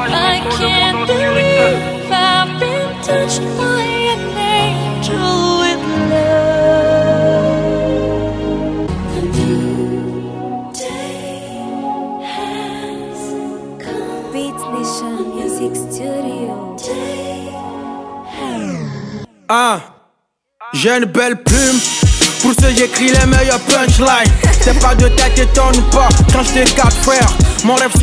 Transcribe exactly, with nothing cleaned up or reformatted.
I can't believe I've been touched by an angel with love. The new day has come. Beats Nation Music Studio. Ah, j'ai une belle plume. Pour ce j'écris les meilleurs punchlines. C'est pas de tête, étonne pas quand je t'ai quatre frères. Mon rêve